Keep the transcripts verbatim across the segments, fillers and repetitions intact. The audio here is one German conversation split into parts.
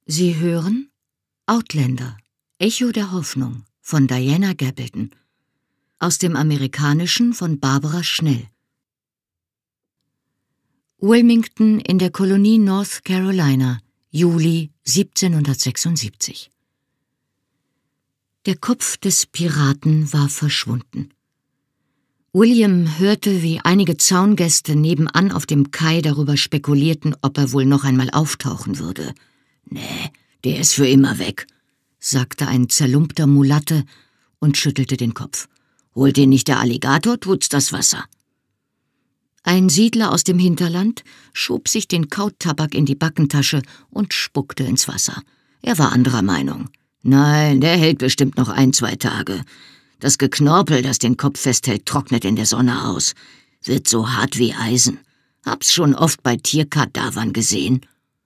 Sie hören Outlander, Echo der Hoffnung von Diana Gabaldon. Aus dem Amerikanischen von Barbara Schnell. Wilmington in der Kolonie North Carolina, Juli siebzehnhundertsechsundsiebzig. Der Kopf des Piraten war verschwunden. William hörte, wie einige Zaungäste nebenan auf dem Kai darüber spekulierten, ob er wohl noch einmal auftauchen würde. »Nee, der ist für immer weg«, sagte ein zerlumpter Mulatte und schüttelte den Kopf. »Holt ihn nicht der Alligator, tut's das Wasser.« Ein Siedler aus dem Hinterland schob sich den Kautabak in die Backentasche und spuckte ins Wasser. Er war anderer Meinung. »Nein, der hält bestimmt noch ein, zwei Tage. Das Geknorpel, das den Kopf festhält, trocknet in der Sonne aus. Wird so hart wie Eisen. Hab's schon oft bei Tierkadavern gesehen.«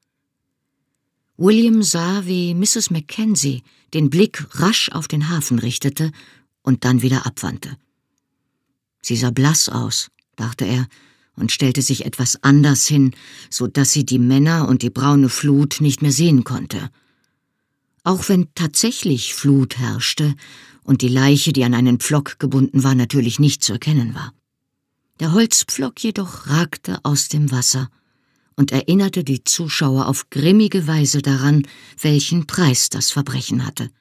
William sah, wie Misses Mackenzie den Blick rasch auf den Hafen richtete und dann wieder abwandte. Sie sah blass aus, dachte er, und stellte sich etwas anders hin, so dass sie die Männer und die braune Flut nicht mehr sehen konnte. Auch wenn tatsächlich Flut herrschte und die Leiche, die an einen Pflock gebunden war, natürlich nicht zu erkennen war. Der Holzpflock jedoch ragte aus dem Wasser und erinnerte die Zuschauer auf grimmige Weise daran, welchen Preis das Verbrechen hatte.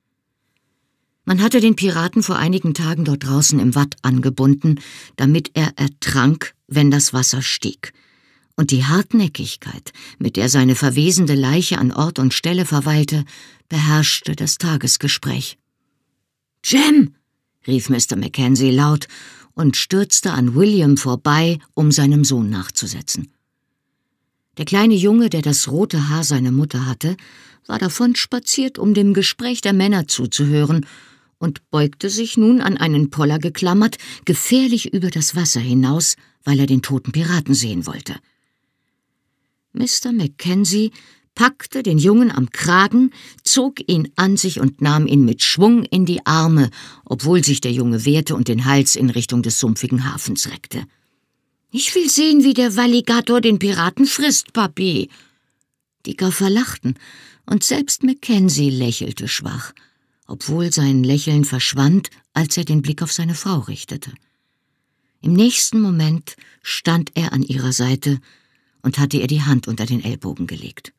Man hatte den Piraten vor einigen Tagen dort draußen im Watt angebunden, damit er ertrank, wenn das Wasser stieg. Und die Hartnäckigkeit, mit der seine verwesende Leiche an Ort und Stelle verweilte, beherrschte das Tagesgespräch. »Jem«, rief Mister Mackenzie laut und stürzte an William vorbei, um seinem Sohn nachzusetzen. Der kleine Junge, der das rote Haar seiner Mutter hatte, war davon spaziert, um dem Gespräch der Männer zuzuhören, und beugte sich nun an einen Poller geklammert, gefährlich über das Wasser hinaus, weil er den toten Piraten sehen wollte. Mister Mackenzie packte den Jungen am Kragen, zog ihn an sich und nahm ihn mit Schwung in die Arme, obwohl sich der Junge wehrte und den Hals in Richtung des sumpfigen Hafens reckte. »Ich will sehen, wie der Alligator den Piraten frisst, Papi!« Die Gaffer lachten, und selbst Mackenzie lächelte schwach, obwohl sein Lächeln verschwand, als er den Blick auf seine Frau richtete. Im nächsten Moment stand er an ihrer Seite und hatte ihr die Hand unter den Ellbogen gelegt.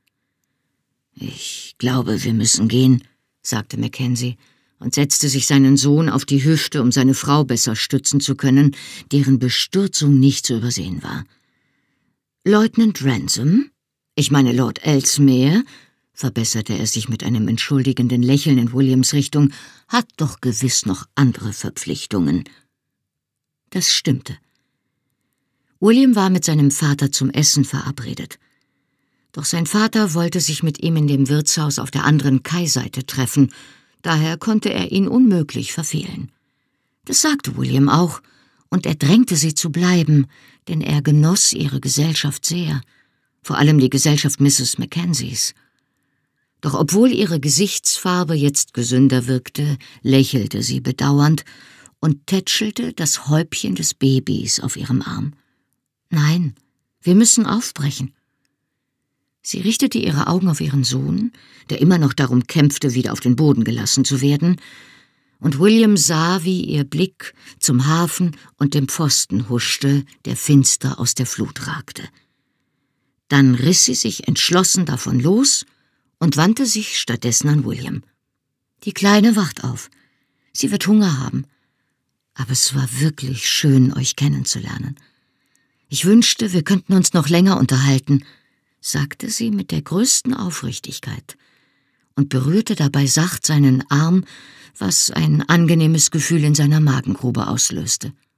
»Ich glaube, wir müssen gehen«, sagte Mackenzie und setzte sich seinen Sohn auf die Hüfte, um seine Frau besser stützen zu können, deren Bestürzung nicht zu übersehen war. »Leutnant Ransom? Ich meine Lord Ellesmere«, verbesserte er sich mit einem entschuldigenden Lächeln in Williams Richtung, »hat doch gewiss noch andere Verpflichtungen.« Das stimmte. William war mit seinem Vater zum Essen verabredet. Doch sein Vater wollte sich mit ihm in dem Wirtshaus auf der anderen Kaiseite treffen, daher konnte er ihn unmöglich verfehlen. Das sagte William auch, und er drängte sie zu bleiben, denn er genoss ihre Gesellschaft sehr, vor allem die Gesellschaft Misses Mackenzies. Doch obwohl ihre Gesichtsfarbe jetzt gesünder wirkte, lächelte sie bedauernd und tätschelte das Häubchen des Babys auf ihrem Arm. »Nein, wir müssen aufbrechen.« Sie richtete ihre Augen auf ihren Sohn, der immer noch darum kämpfte, wieder auf den Boden gelassen zu werden, und William sah, wie ihr Blick zum Hafen und dem Pfosten huschte, der finster aus der Flut ragte. Dann riss sie sich entschlossen davon los und wandte sich stattdessen an William. »Die Kleine wacht auf. Sie wird Hunger haben. Aber es war wirklich schön, euch kennenzulernen. Ich wünschte, wir könnten uns noch länger unterhalten«, sagte sie mit der größten Aufrichtigkeit und berührte dabei sacht seinen Arm, was ein angenehmes Gefühl in seiner Magengrube auslöste.